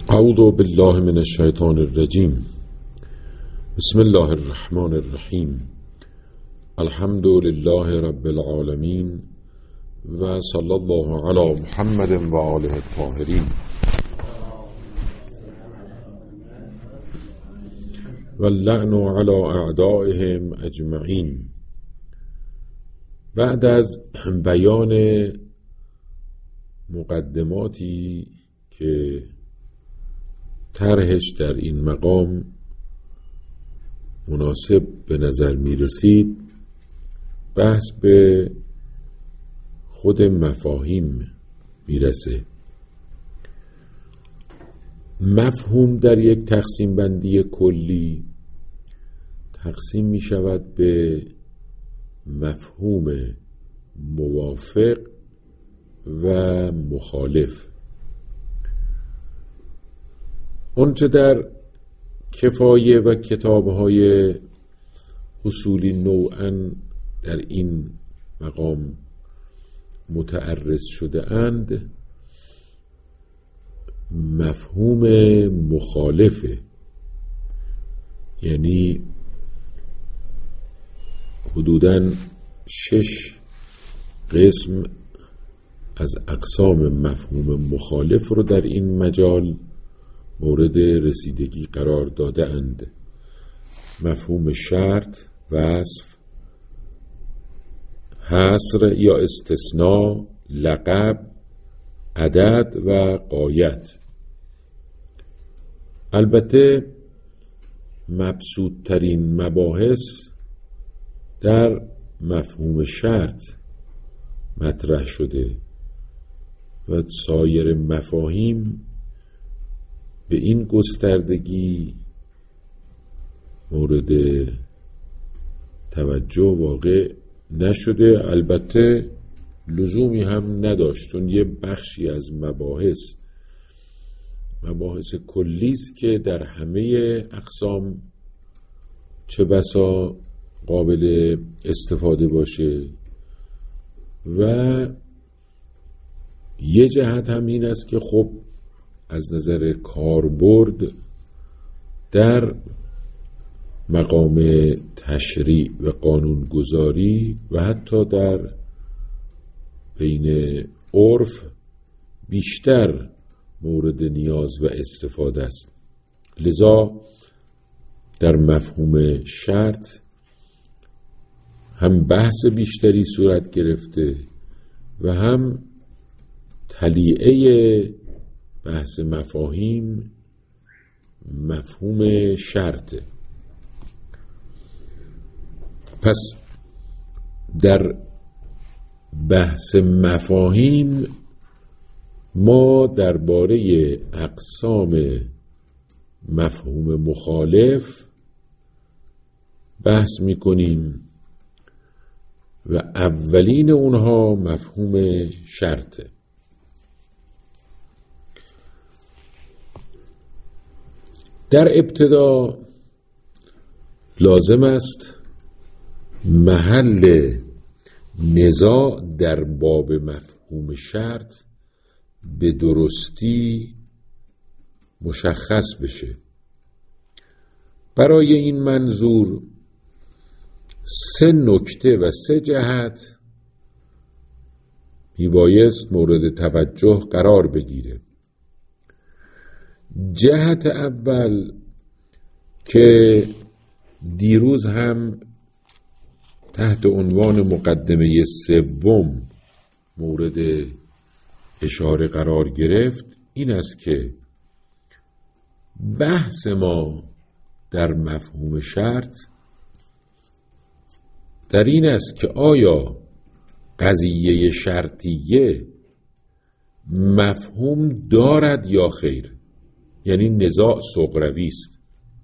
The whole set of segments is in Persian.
اعوذ بالله من الشیطان الرجیم. بسم الله الرحمن الرحیم. الحمد لله رب العالمین و صلی الله علی محمد و آله الطاهرین و اللعن علی اعدائهم اجمعین. بعد از بیان مقدماتی که طرحش در این مقام مناسب به نظر می رسید، بحث به خود مفاهیم می رسه. مفهوم در یک تقسیم بندی کلی تقسیم می شود به مفهوم موافق و مخالف. اونچه در کفایه و کتاب‌های اصولی نوعاً در این مقام متعرض شده اند مفهوم مخالفه، یعنی حدوداً 6 قسم از اقسام مفهوم مخالف رو در این مجال مورد رسیدگی قرار داده اند. مفهوم شرط، وصف، حصر یا استثناء، لقب، عدد و غایت. البته مبسوط ترین مباحث در مفهوم شرط مطرح شده و سایر مفاهیم به این گستردگی مورد توجه واقع نشده. البته لزومی هم نداشت، چون یه بخشی از مباحث کلیست که در همه اقسام چه بسا قابل استفاده باشه و یه جهت هم این است که خب از نظر کاربرد در مقام تشریع و قانونگذاری و حتی در بین عرف بیشتر مورد نیاز و استفاده است. لذا در مفهوم شرط هم بحث بیشتری صورت گرفته و هم تلیعه بحث مفاهیم مفهوم شرطه. پس در بحث مفاهیم ما درباره اقسام مفهوم مخالف بحث می‌کنیم و اولین اونها مفهوم شرطه. در ابتدا لازم است محل نزاع در باب مفهوم شرط به درستی مشخص بشه. برای این منظور 3 نکته و 3 جهت میبایست مورد توجه قرار بگیره. جهت اول که دیروز هم تحت عنوان مقدمه 3 مورد اشاره قرار گرفت این است که بحث ما در مفهوم شرط در این است که آیا قضیه شرطیه مفهوم دارد یا خیر، یعنی نزاع صغروی است.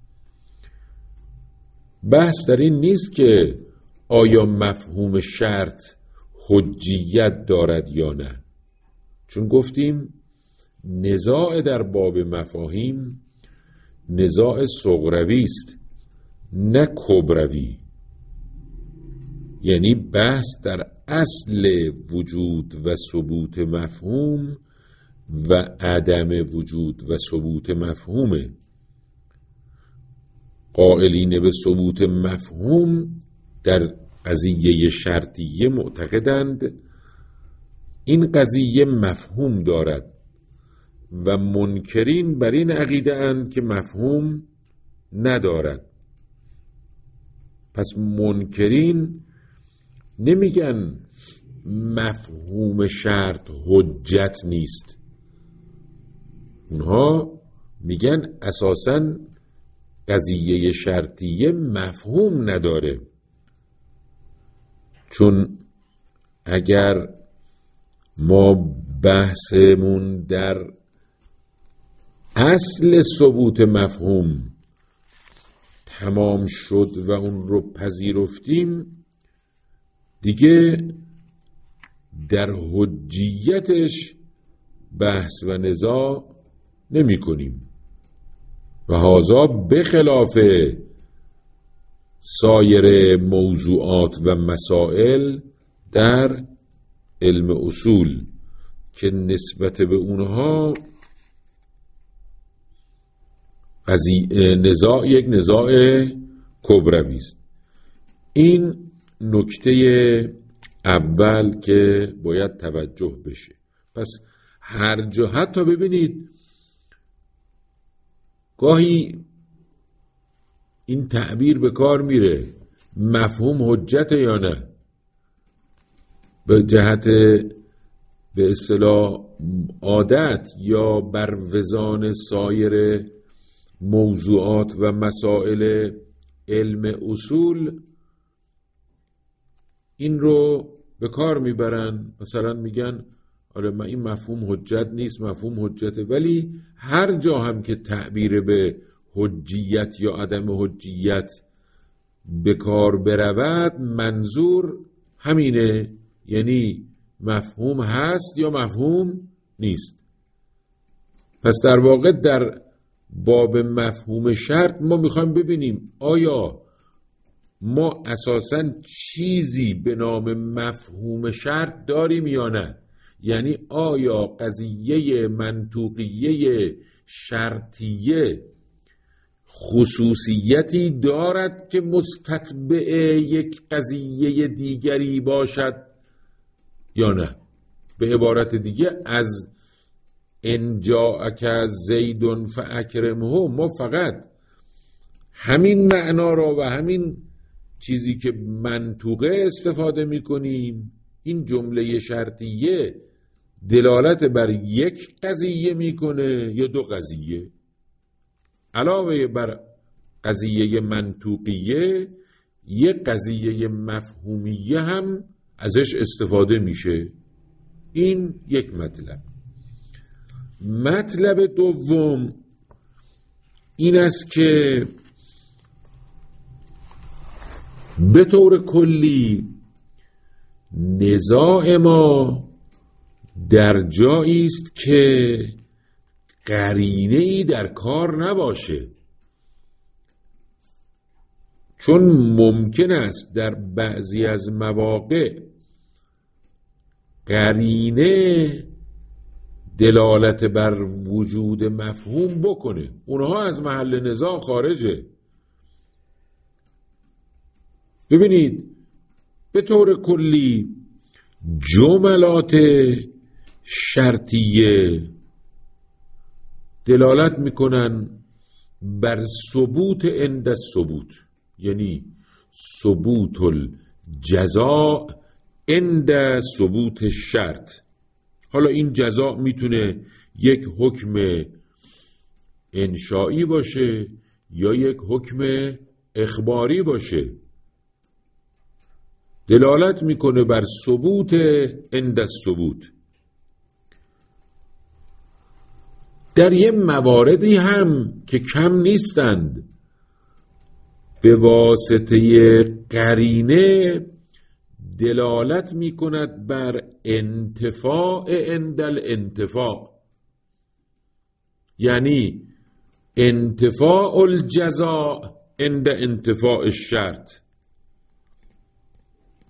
بحث در این نیست که آیا مفهوم شرط حجیت دارد یا نه، چون گفتیم نزاع در باب مفاهیم نزاع صغروی است نه کبروی. یعنی بحث در اصل وجود و ثبوت مفهوم و عدم وجود و ثبوت مفهومه. قائلین به ثبوت مفهوم در قضیه شرطیه معتقدند این قضیه مفهوم دارد و منکرین بر این عقیده اند که مفهوم ندارد. پس منکرین نمیگن مفهوم شرط حجت نیست، اونها میگن اساساً قضیه شرطیه مفهوم نداره، چون اگر ما بحثمون در اصل ثبوت مفهوم تمام شد و اون رو پذیرفتیم، دیگه در حجیتش بحث و نزاع نمی کنیم و هذا بخلاف سایر موضوعات و مسائل در علم اصول که نسبت به اونها نزاع یک نزاع کبروی است. این نکته اول که باید توجه بشه. پس هر جا حتی ببینید گاهی این تعبیر به کار میره مفهوم حجت یا نه، به جهت به اصطلاح عادت یا بر وزان سایر موضوعات و مسائل علم اصول این رو به کار میبرن. مثلا میگن آره من این مفهوم حجت نیست، مفهوم حجته، ولی هر جا هم که تعبیر به حجیت یا عدم حجیت به کار برود منظور همینه، یعنی مفهوم هست یا مفهوم نیست. پس در واقع در باب مفهوم شرط ما میخوایم ببینیم آیا ما اساساً چیزی به نام مفهوم شرط داریم یا نه، یعنی آیا قضیه منطوقیه شرطیه خصوصیتی دارد که مستتبع یک قضیه دیگری باشد یا نه. به عبارت دیگه از ان جاءک زید فاکرمه ما فقط همین معنا را و همین چیزی که منطوقه استفاده میکنیم. این جمله شرطیه دلالت بر یک قضیه میکنه یا دو قضیه، علاوه بر قضیه منطوقیه یک قضیه مفهومیه هم ازش استفاده میشه. این یک مطلب. مطلب دوم این است که به طور کلی نزاع ما در جایی است که قرینه‌ای در کار نباشه، چون ممکن است در بعضی از مواقع قرینه دلالت بر وجود مفهوم بکنه، اونها از محل نزاع خارجه. ببینید به طور کلی جملات شرطیه دلالت میکنن بر ثبوت عند الثبوت، یعنی ثبوت الجزاء عند ثبوت الشرط. حالا این جزاء میتونه یک حکم انشائی باشه یا یک حکم اخباری باشه، دلالت میکنه بر ثبوت عند الثبوت. در یه مواردی هم که کم نیستند به واسطه قرینه دلالت میکند بر انتفاع عند الانتفاع، یعنی انتفاع الجزاء عند انتفاع الشرط.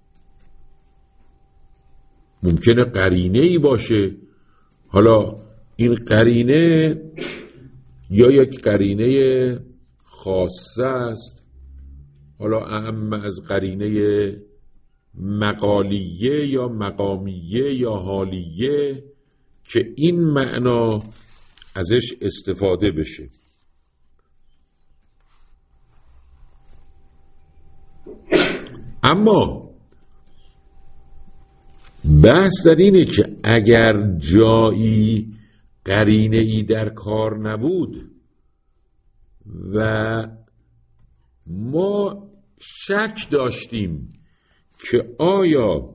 ممکنه قرینه‌ای باشه، حالا این قرینه یا یک قرینه خاصه است، حالا اهم از قرینه مقالیه یا مقامیه یا حالیه که این معنا ازش استفاده بشه. اما بحث در اینه که اگر جایی قرینه ای در کار نبود و ما شک داشتیم که آیا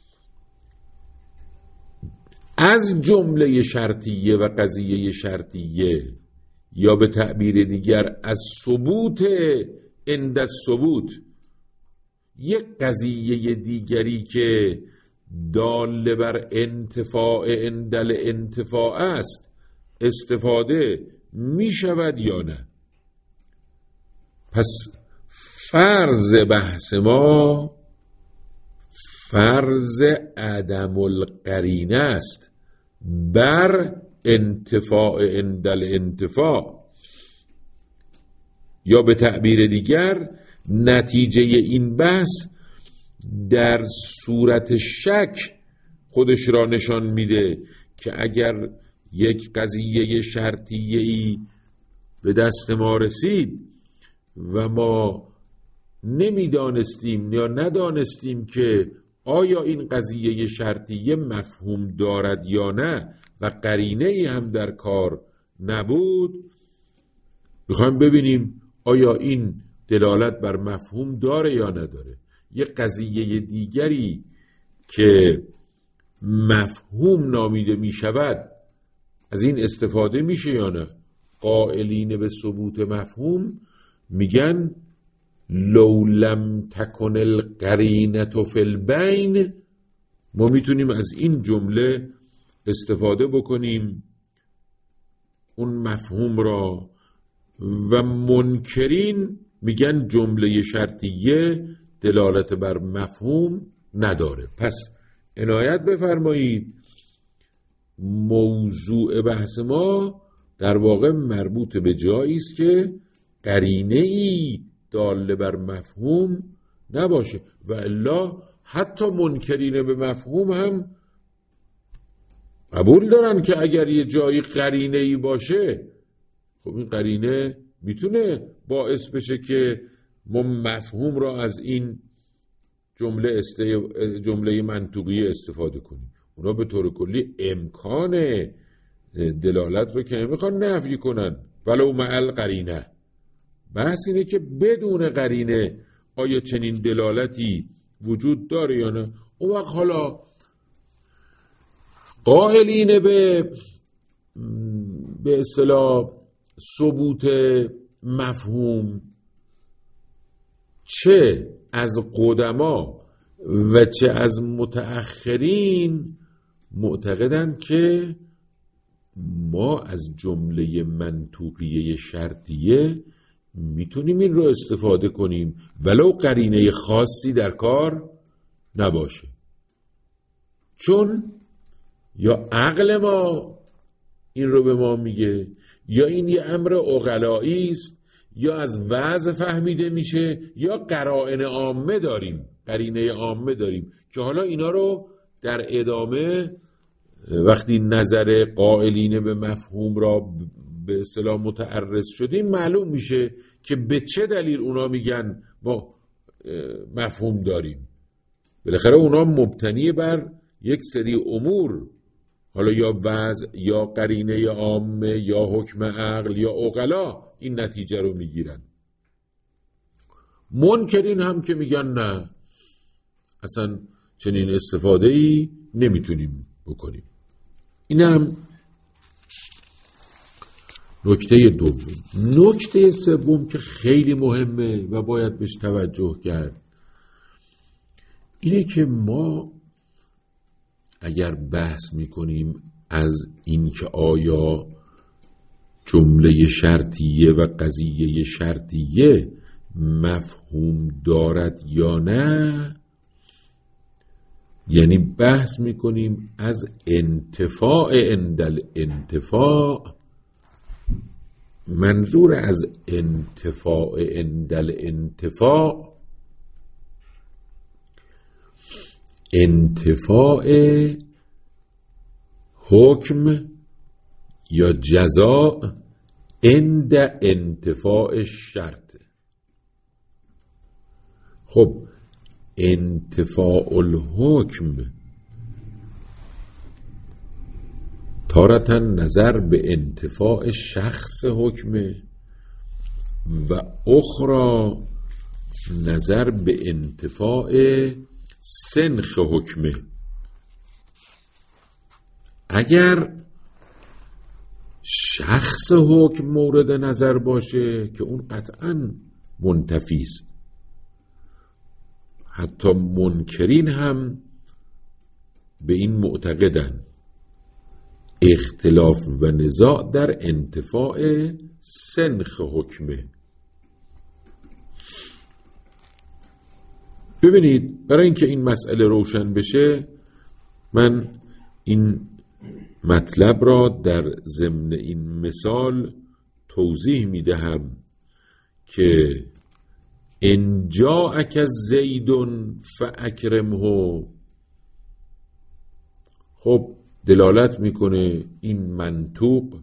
از جمله شرطیه و قضیه شرطیه یا به تعبیر دیگر از ثبوت عند الثبوت یک قضیه دیگری که دال بر انتفاع عند الانتفاع است استفاده می شود یا نه. پس فرض بحث ما فرض عدم القرینه است بر انتفاع عند الانتفاع، یا به تعبیر دیگر نتیجه این بحث در صورت شک خودش را نشان میده که اگر یک قضیه شرطیه‌ای به دست ما رسید و ما نمیدانستیم یا ندانستیم که آیا این قضیه شرطیه مفهوم دارد یا نه و قرینه‌ای هم در کار نبود، میخوایم ببینیم آیا این دلالت بر مفهوم داره یا نداره. یک قضیه دیگری که مفهوم نامیده می شود از این استفاده میشه یا نه. قائلین به ثبوت مفهوم میگن لو لم تکن القرینة فی البین، ما میتونیم از این جمله استفاده بکنیم اون مفهوم را، و منکرین میگن جمله شرطیه دلالت بر مفهوم نداره. پس عنایت بفرمایید موضوع بحث ما در واقع مربوط به جایی است که قرینه‌ای دال بر مفهوم نباشه، و الا حتی منکرین به مفهوم هم قبول دارن که اگر یه جایی قرینه‌ای باشه، خب این قرینه میتونه باعث بشه که ما مفهوم را از این جمله منطوقی استفاده کنیم. اونا به طور کلی امکان دلالت رو که نمیخوان نفی کنن ولو مع القرینه. بحث اینه که بدون قرینه آیا چنین دلالتی وجود داره یا نه. اون وقت حالا قائلین به اصطلاح ثبوت مفهوم چه از قدما و چه از متأخرین معتقدند که ما از جمله منطوقیه شرطیه میتونیم این رو استفاده کنیم ولو قرینه خاصی در کار نباشه، چون یا عقل ما این رو به ما میگه یا این یه امر عقلایی است یا از وضع فهمیده میشه یا قرائن عامه داریم، قرینه عامه داریم که حالا اینا رو در ادامه وقتی نظر قائلین به مفهوم را به اصطلاح متعرض شدیم معلوم میشه که به چه دلیل اونا میگن ما مفهوم داریم. بالاخره اونا مبتنی بر یک سری امور، حالا یا وضع یا قرینه عامه یا حکم عقل یا عقلا، این نتیجه رو میگیرن. منکرین هم که میگن نه اصلا چنین استفاده‌ای نمیتونیم بکنیم. این هم نکته دوم. نکته سوم که خیلی مهمه و باید بهش توجه کرد اینه که ما اگر بحث میکنیم از این که آیا جمله شرطیه و قضیه شرطیه مفهوم دارد یا نه، یعنی بحث میکنیم از انتفاع عندل انتفاع. منظور از انتفاع عندل انتفاع انتفاع حکم یا جزاء عند انتفاع شرط. خب انتفاع الحکم تارة نظر به انتفاع شخص حکمه و اخرى نظر به انتفاع سنخ حکمه. اگر شخص حکم مورد نظر باشه که اون قطعاً منتفی است، حتی منکرین هم به این معتقدن. اختلاف و نزاع در انتفاع سنخ حکمه. ببینید، برای اینکه این مسئله روشن بشه من این مطلب را در ضمن این مثال توضیح میدهم که ان جاءک زید فاکرمه. خب دلالت میکنه این منطوق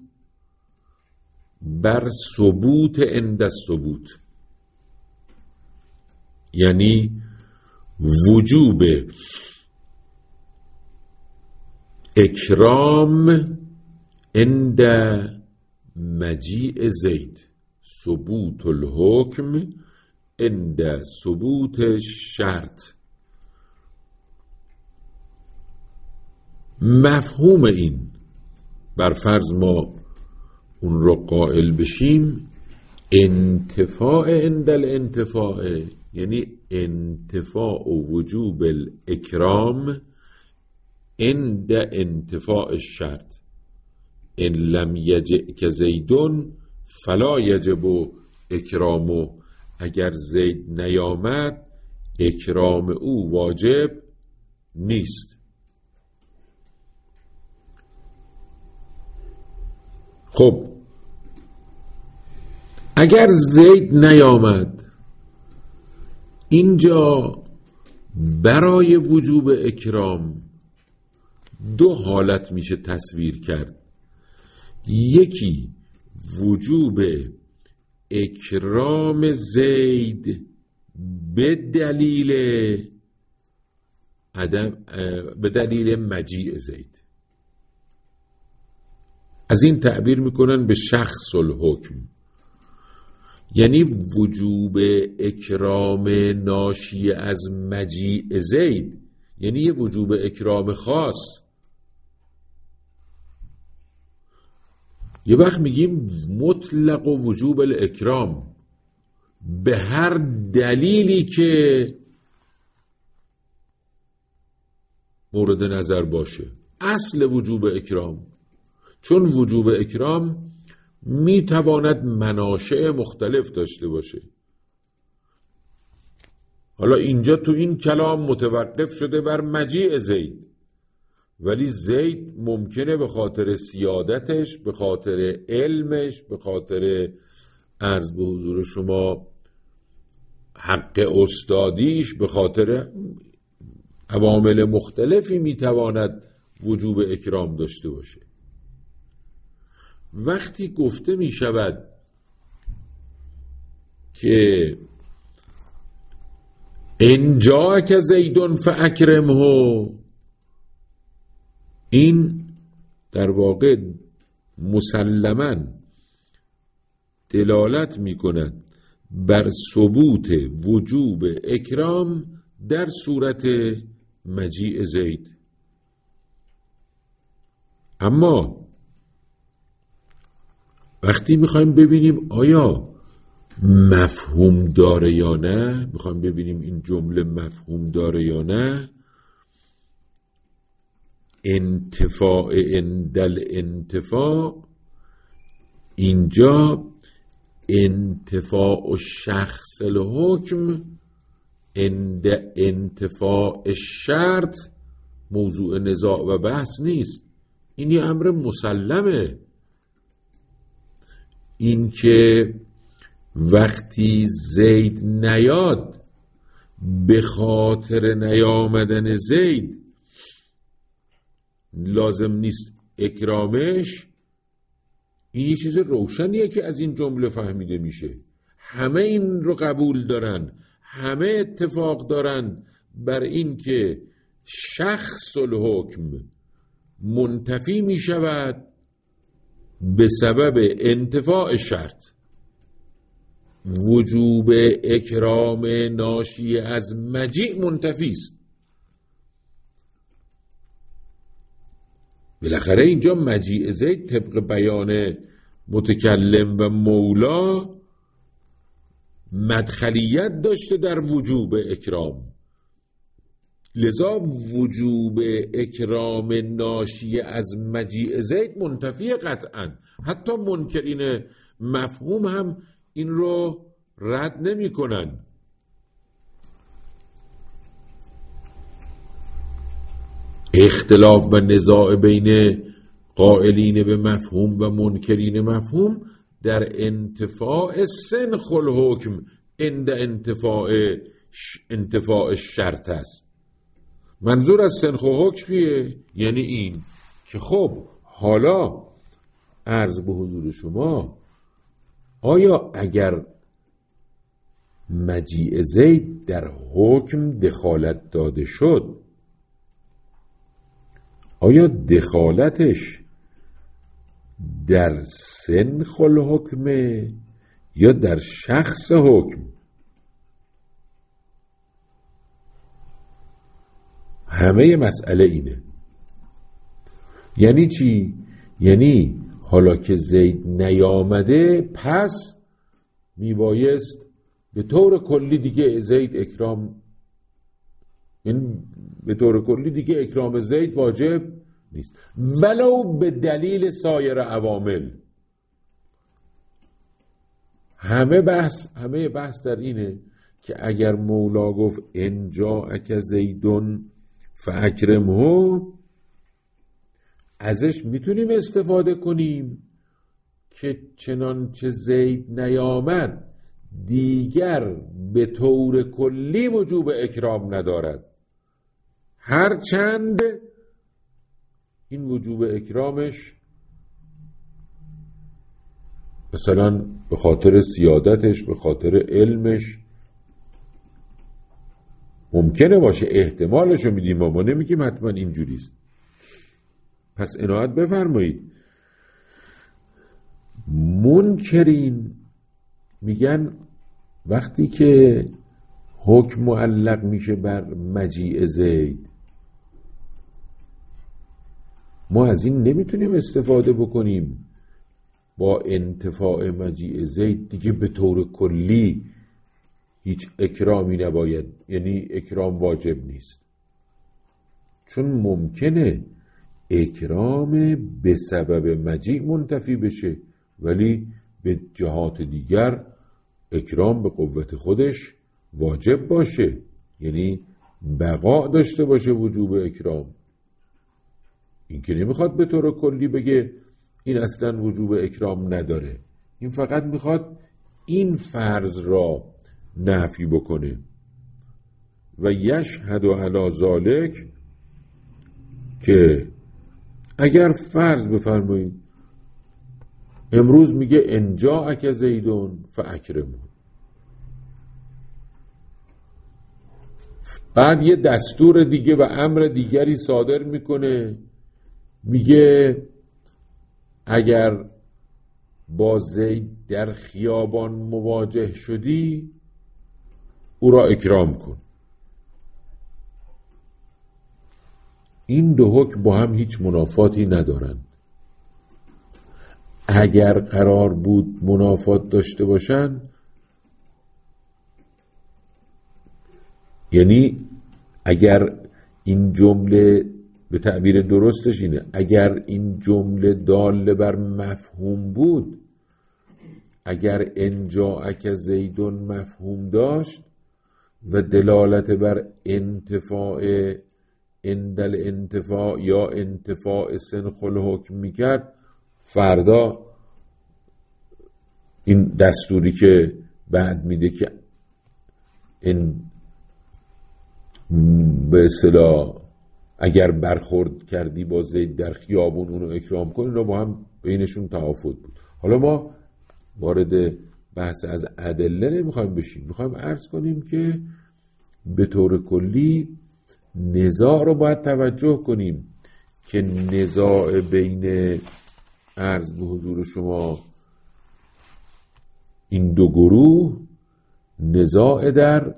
بر ثبوت عند الثبوت، یعنی وجوب اکرام عند مجیء زید، ثبوت الحکم عند ثبوت شرط. مفهوم این بر فرض ما اون رو قائل بشیم، انتفاع عند الانتفاع یعنی انتفاع وجوب الاکرام عند انتفاع الشرط. ان لم یجئک زیدون فلا یجب اکرامه. اگر زید نیامد اکرام او واجب نیست. خب اگر زید نیامد، اینجا برای وجوب اکرام دو حالت میشه تصویر کرد. یکی وجوب اکرام زید به دلیل مجیء زید. از این تعبیر میکنن به شخص الحکم، یعنی وجوب اکرام ناشی از مجیء زید، یعنی یه وجوب اکرام خاص. یه وقت میگیم مطلق و وجوب الاکرام به هر دلیلی که مورد نظر باشه. اصل وجوب اکرام، چون وجوب اکرام میتواند مناشع مختلف داشته باشه. حالا اینجا تو این کلام متوقف شده بر مجیء زید، ولی زید ممکنه به خاطر سیادتش، به خاطر علمش، به خاطر عرض به حضور شما حق استادیش، به خاطر عوامل مختلفی میتواند وجوب اکرام داشته باشه. وقتی گفته می شود که ان جاءک زید فاکرمه، این در واقع مسلماً دلالت می کند بر ثبوت وجوب اکرام در صورت مجیء زید. اما وقتی میخوایم ببینیم آیا مفهوم داره یا نه، میخوایم ببینیم این جمله مفهوم داره یا نه، انتفاع عندل انتفاع، اینجا انتفاع شخص الحکم عند انتفاع شرط موضوع نزاع و بحث نیست. این یه امر مسلمه. این که وقتی زید نیاد به خاطر نیامدن زید لازم نیست اکرامش، این یه چیز روشنیه که از این جمله فهمیده میشه. همه این رو قبول دارن، همه اتفاق دارن بر این که شخص الحکم منتفی می شود به سبب انتفاع شرط. وجوب اکرام ناشی از مجیع منتفی است. بالاخره اینجا مجیع زید طبق بیان متکلم و مولا مدخلیت داشته در وجوب اکرام، لذا وجوب اکرام ناشی از مجیع زید منتفی قطعا. حتی منکرین مفهوم هم این رو رد نمی کنن. اختلاف و نزاع بین قائلین به مفهوم و منکرین مفهوم در انتفاع سنخ الحکم عند انتفاع شرط است. منظور از سنخ و حکمیه یعنی این که خب حالا عرض به حضور شما، آیا اگر مجیع زید در حکم دخالت داده شد، آیا دخالتش در سنخ الحکمه یا در شخص حکم؟ همه مسئله اینه. یعنی چی؟ یعنی حالا که زید نیامده پس میبایست به طور کلی دیگه زید اکرام، این به طور کلی دیگه اکرام زید واجب نیست ولو به دلیل سایر عوامل. همه بحث در اینه که اگر مولا گفت ان جاءک زیدون فاکرمه، ازش میتونیم استفاده کنیم که چنانچه زید نیامد دیگر به طور کلی وجوب اکرام ندارد، هرچند این وجوب اکرامش مثلا به خاطر سیادتش، به خاطر علمش ممکنه باشه، احتمالشو میدیم، ما نمیگیم حتما اینجوریست. پس عنایت بفرمایید. منکرین میگن وقتی که حکم معلق میشه بر مجیع زید، ما از این نمیتونیم استفاده بکنیم با انتفاع مجیع زید دیگه به طور کلی هیچ اکرامی نباید، یعنی اکرام واجب نیست. چون ممکنه اکرام به سبب مجیع منتفی بشه ولی به جهات دیگر اکرام به قوت خودش واجب باشه، یعنی بقا داشته باشه وجوب اکرام. این که نمیخواد به طور کلی بگه این اصلا وجوب اکرام نداره، این فقط میخواد این فرض را نفی بکنه. و یشهد علی ذالک، که اگر فرض بفرمایید امروز میگه ان جاءک زیدون فاکرمه، بعد یه دستور دیگه و امر دیگری صادر میکنه، میگه اگر با زید در خیابان مواجه شدی او را اکرام کن. این دو حکم با هم هیچ منافاتی ندارند. اگر قرار بود منافات داشته باشن، یعنی اگر این جمله به تعبیر درستش اینه، اگر این جمله دال بر مفهوم بود، اگر ان جاءک زیدون مفهوم داشت و دلالت بر انتفاع اندل انتفاع یا انتفاع سنخ الحکم میکرد، فردا این دستوری که بعد میده که این به اصطلاح اگر برخورد کردی با زید در خیابون اونو اکرام کن، اینا با هم بینشون تفاوت بود. حالا ما وارد بحث از ادله نمیخوایم بشیم، میخوایم عرض کنیم که به طور کلی نزاع رو باید توجه کنیم که نزاع بین عرض به حضور شما این دو گروه نزاع در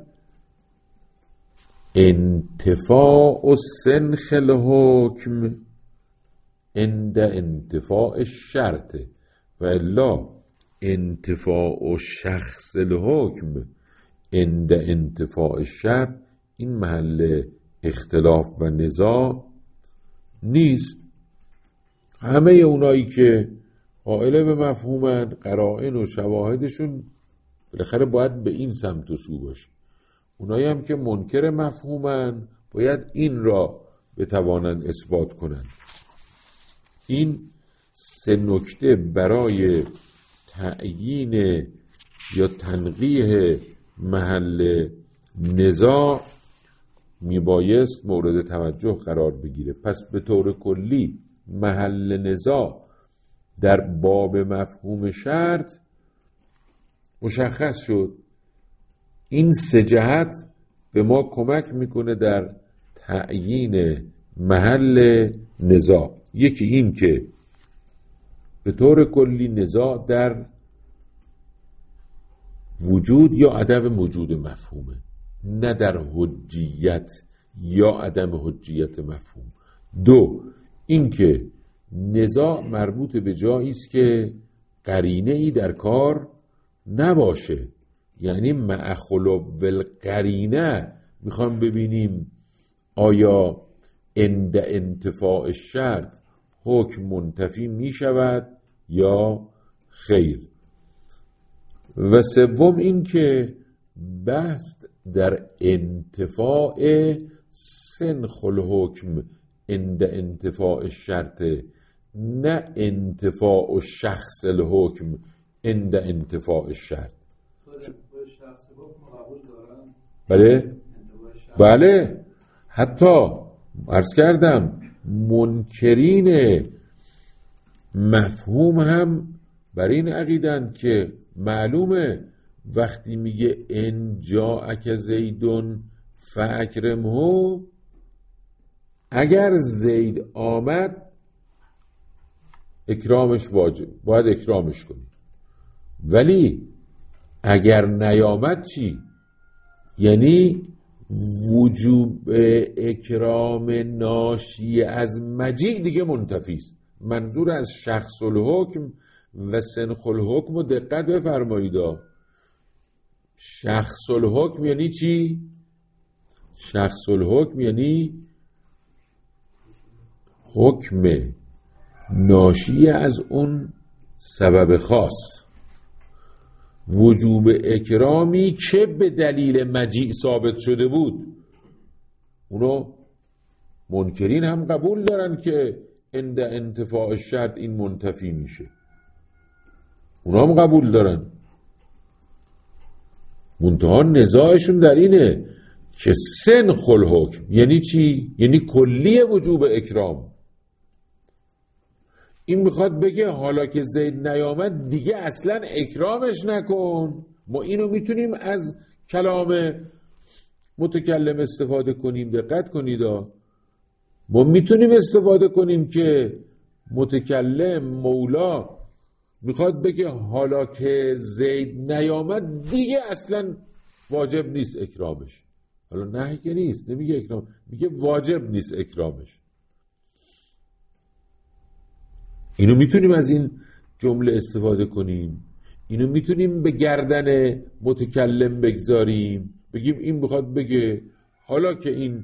انتفاع و سنخ الحکم عند انتفاع الشرط و الا انتفاع و شخص الحکم عند انتفاع الشرط این محل اختلاف و نزاع نیست. همه اونایی که قائل به مفهومن، قرائن و شواهدشون بالاخره باید به این سمت و سو باشه. اونایی هم که منکر مفهومن باید این را بتوانند اثبات کنند. این سه نکته برای تعیین یا تنقیح محل نزاع میبایست مورد توجه قرار بگیره. پس به طور کلی محل نزاع در باب مفهوم شرط مشخص شد. این سه جهت به ما کمک میکنه در تعیین محل نزاع. یکی این که به طور کلی نزاع در وجود یا عدم وجود مفهومه، نه در حجیت یا عدم حجیت مفهوم. دو، این که نزاع مربوط به جایی است که قرینه ای در کار نباشه، یعنی مع خلو القرینه میخوام ببینیم آیا عند انتفاع شرط حکم منتفی میشود یا خیر. و سوم این که بحث در انتفاع سنخ الحکم عند انتفاع شرط، نه انتفاع شخص الحکم عند انتفاع شرط. بله حتی عرض کردم منکرین مفهوم هم بر این عقیدند که معلومه وقتی میگه ان جاءک زیدون فاکرمه، اگر زید آمد اکرامش واجب، باید اکرامش کنی. ولی اگر نیامد چی؟ یعنی وجوب اکرام ناشی از مجیع دیگه منتفی است. منظور از شخص الحکم و سنخ الحکم رو دقت بفرمایید. شخص الحکم یعنی چی؟ شخص الحکم یعنی حکم ناشی از اون سبب خاص. وجوب اکرامی که به دلیل مجیع ثابت شده بود، اونو منکرین هم قبول دارن که عند انتفاع شرط این منتفی میشه، اونا هم قبول دارن. منتها نزاعشون در اینه که سنخ الحکم یعنی چی؟ یعنی کلی وجوب اکرام. این میخواد بگه حالا که زید نیامد دیگه اصلا اکرامش نکن. ما اینو میتونیم از کلام متکلم استفاده کنیم. دقت کنید، ما میتونیم استفاده کنیم که متکلم مولا میخواد بگه حالا که زید نیامد دیگه اصلا واجب نیست اکرامش. حالا نه که نیست، نمیگه اکرام، میگه واجب نیست اکرامش. اینو میتونیم از این جمله استفاده کنیم. اینو میتونیم به گردن متکلم بگذاریم، بگیم این میخواد بگه حالا که این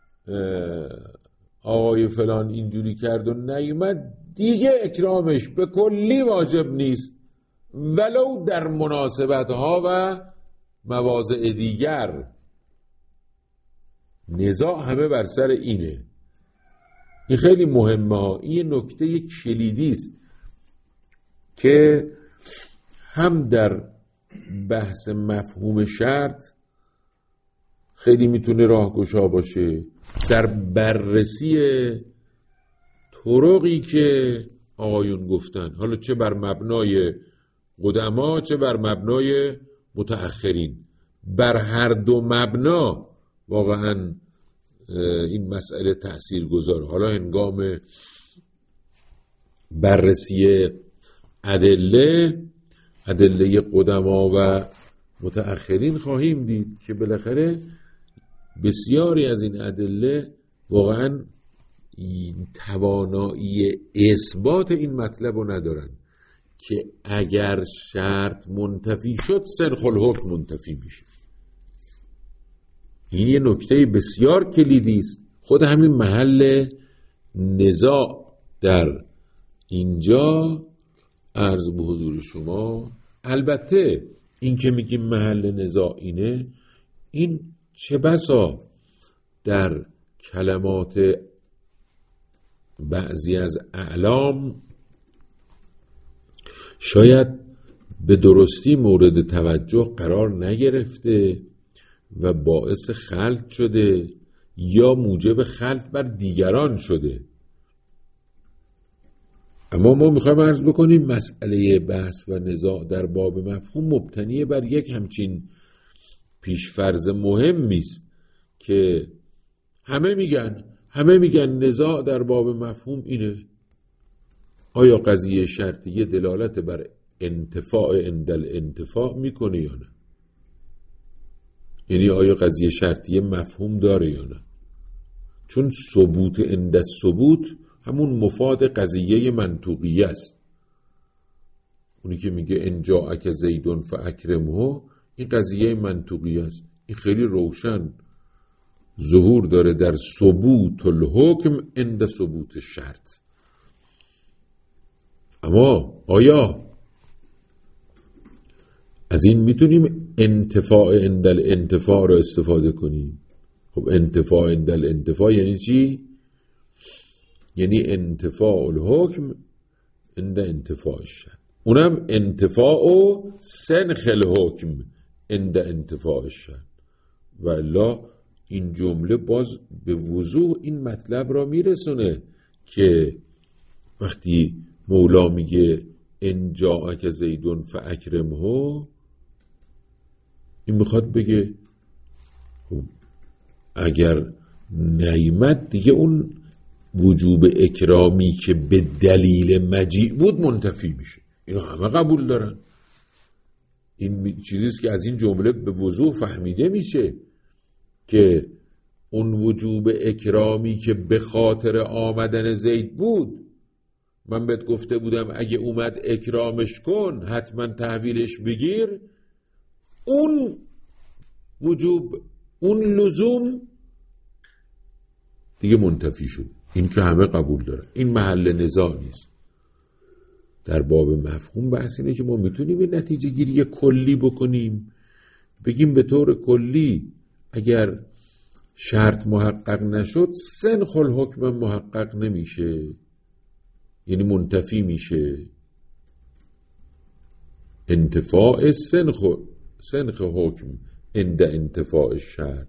آقای فلان اینجوری کرد و نیومد دیگه اکرامش به کلی واجب نیست، ولو در مناسبتها و مواضع دیگر. نزاع همه بر سر اینه. این خیلی مهمه ها. این نکته کلیدی است که هم در بحث مفهوم شرط خیلی میتونه راهگشا باشه، در بررسی طرقی که آقایون گفتن، حالا چه بر مبنای قدما چه بر مبنای متأخرین. بر هر دو مبنا واقعا این مسئله تأثیرگذار. حالا هنگام بررسی ادله قدما و متأخرین خواهیم دید که بالاخره بسیاری از این ادله واقعا توانایی اثبات این مطلب رو ندارن که اگر شرط منتفی شد سنخ الحکم منتفی میشه. این یه نکته بسیار کلیدی است. خود همین محل نزاع در اینجا عرض به حضور شما، البته این که میگیم محل نزاع اینه، این چه بسا در کلمات بعضی از اعلام شاید به درستی مورد توجه قرار نگرفته و باعث خلط شده یا موجب خلط بر دیگران شده. اما ما میخوایم عرض بکنیم مسئله بحث و نزاع در باب مفهوم مبتنی بر یک همچین پیشفرض مهمی است که همه میگن نزاع در باب مفهوم اینه: آیا قضیه شرطیه دلالت بر انتفاع عندل انتفاع میکنه یا نه؟ یعنی آیا قضیه شرطیه مفهوم داره یا نه؟ چون ثبوت عند ثبوت همون مفاد قضیه منطوقیه است. اونی که میگه ان جاءک زیدون فاکرمه، این قضیه منطوقیه است. این خیلی روشن ظهور داره در ثبوت الحکم عند ثبوت الشرط. اما آیا از این میتونیم انتفاع عند الانتفاع رو استفاده کنیم؟ خب انتفاع عند الانتفاع یعنی چی؟ یعنی انتفاع الحکم عند انتفاع الشرط، اونم انتفاع و سنخ الحکم عند انتفاع الشرط. و الا این جمله باز به وضوح این مطلب را میرسونه که وقتی مولا میگه ان جاءک زیدون فاکرمه، این میخواد بگه اگر نیامد دیگه اون وجوب اکرامی که به دلیل مجیء بود منتفی میشه. اینو همه قبول دارن. این چیزیست که از این جمله به وضوح فهمیده میشه که اون وجوب اکرامی که به خاطر آمدن زید بود، من بهت گفته بودم اگه اومد اکرامش کن، حتما تحویلش بگیر، اون وجوب، اون لزوم دیگه منتفی شد. این که همه قبول دارن. این محل نزاع نیست. در باب مفهوم بحث اینه که ما میتونیم این نتیجه گیری کلی بکنیم، بگیم به طور کلی اگر شرط محقق نشد سنخ الحکم محقق نمیشه، یعنی منتفی میشه. انتفاع سنخ حکم عند انتفاع شرط،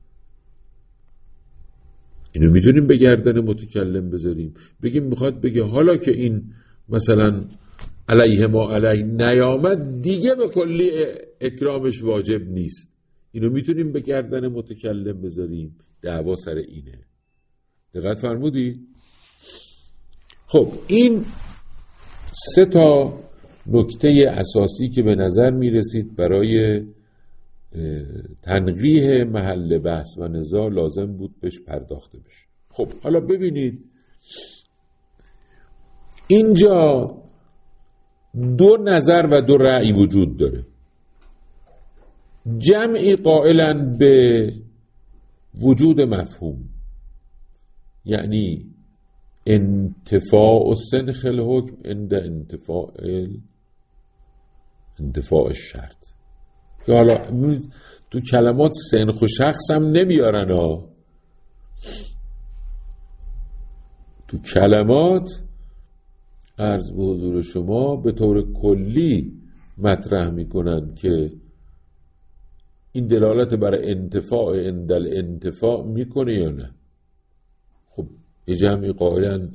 اینو میتونیم به گردن متکلم بذاریم، بگیم میخواد بگه حالا که این مثلا علیه ما علیه نیامد دیگه به کلی اکرامش واجب نیست. اینو میتونیم به گردن متکلم بذاریم. دعوا سر اینه. دقت فرمودی؟ خب این سه تا نکته اساسی که به نظر میرسید برای تنقیح محل بحث و نزاع لازم بود بهش پرداخته بشه. خب حالا ببینید اینجا دو نظر و دو رأی وجود داره. جمعی قائلن به وجود مفهوم، یعنی انتفاع و سنخ الحکم عند انتفاع الشرط، که حالا تو کلمات سنخ و شخص هم نمیارن ها. تو کلمات عرض به حضور شما به طور کلی مطرح میکنند که این دلالت بر انتفاع اندل انتفاع میکنه یا نه. خب یه جمعی قائلن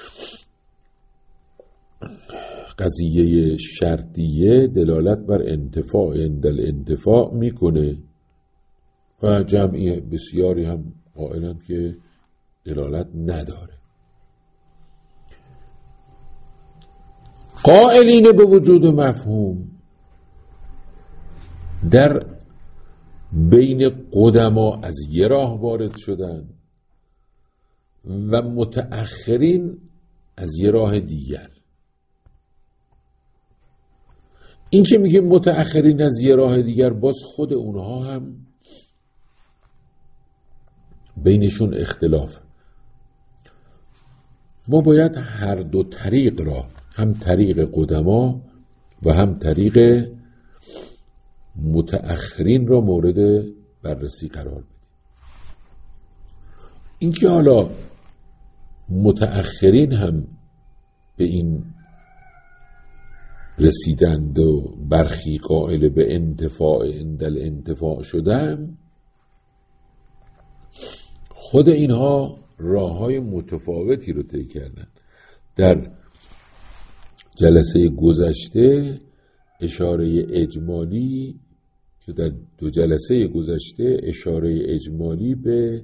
قضیه شرطیه دلالت بر انتفاع اندل انتفاع میکنه و جمعی بسیاری هم قائلن که دلالت نداره. قائلین به وجود مفهوم در بین قدما از یه راه وارد شدن و متأخرین از یه راه دیگر. این که میگه متأخرین از یه راه دیگر، باز خود اونها هم بینشون اختلاف. ما باید هر دو طریق را، هم طریق قدما و هم طریق متأخرین را مورد بررسی قرار بدیم. اینکه حالا متأخرین هم به این رسیدند و برخی قائل به انتفاع اندل انتفاع شدن، خود اینها راه‌های متفاوتی رو طی کردن. در جلسه گذشته اشاره اجمالی که در 2 جلسه گذشته اشاره اجمالی به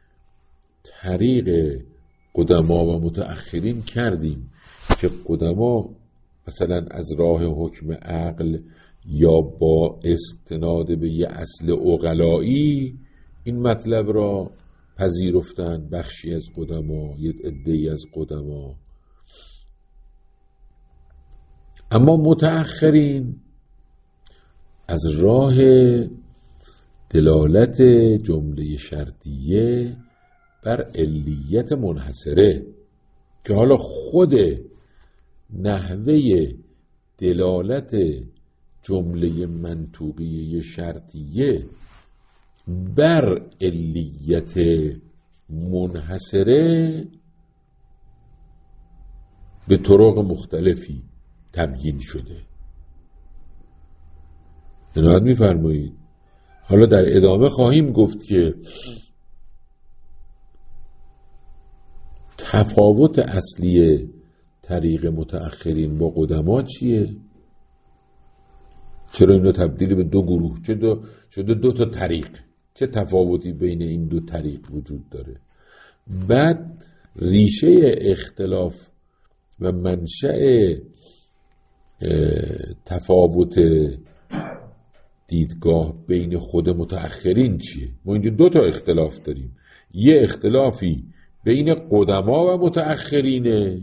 طریق قدما و متأخرین کردیم که قدما مثلا از راه حکم عقل یا با استناد به یه اصل عقلایی این مطلب را پذیرفتن، بخشی از قدما، یه عده‌ای از قدما. اما متأخرین از راه دلالت جمله شرطیه بر علیت منحصره که حالا خود نحوه دلالت جمله منطوقیه شرطیه بر علیت منحصره به طرق مختلفی تبیین شده. عنایت می‌فرمایید. حالا در ادامه خواهیم گفت که تفاوت اصلی طریق متأخرین با قدما چیه؟ چرا اینا تبدیل به 2 گروه شده 2 تا طریق؟ چه تفاوتی بین این 2 طریق وجود داره؟ بعد ریشه اختلاف و منشأ تفاوت دیدگاه بین خود متأخرین چیه؟ ما اینجا 2 تا اختلاف داریم. یه اختلافی بین قدما و متأخرینه،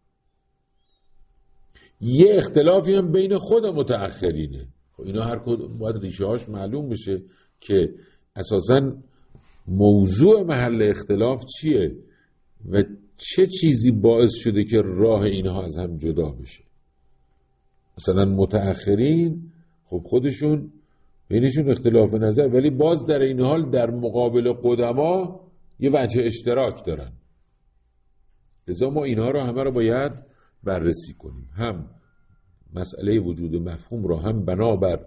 یه اختلافی هم بین خود متأخرینه. خب اینا هر کدوم باید ریشه هاش معلوم بشه که اساساً موضوع محل اختلاف چیه و چه چیزی باعث شده که راه اینها از هم جدا بشه. مثلا متأخرین خب خودشون بینشون اختلاف نظر، ولی باز در این حال در مقابل قدما یه وجه اشتراک دارن. لذا ما اینها رو همه رو باید بررسی کنیم، هم مسئله وجود مفهوم رو هم بنابر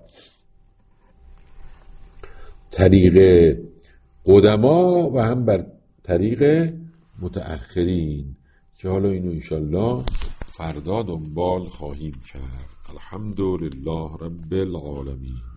طریق قدما و هم بر طریق متأخرین که حالا اینو انشالله فردا دنبال خواهیم کرد. الحمدلله رب العالمین.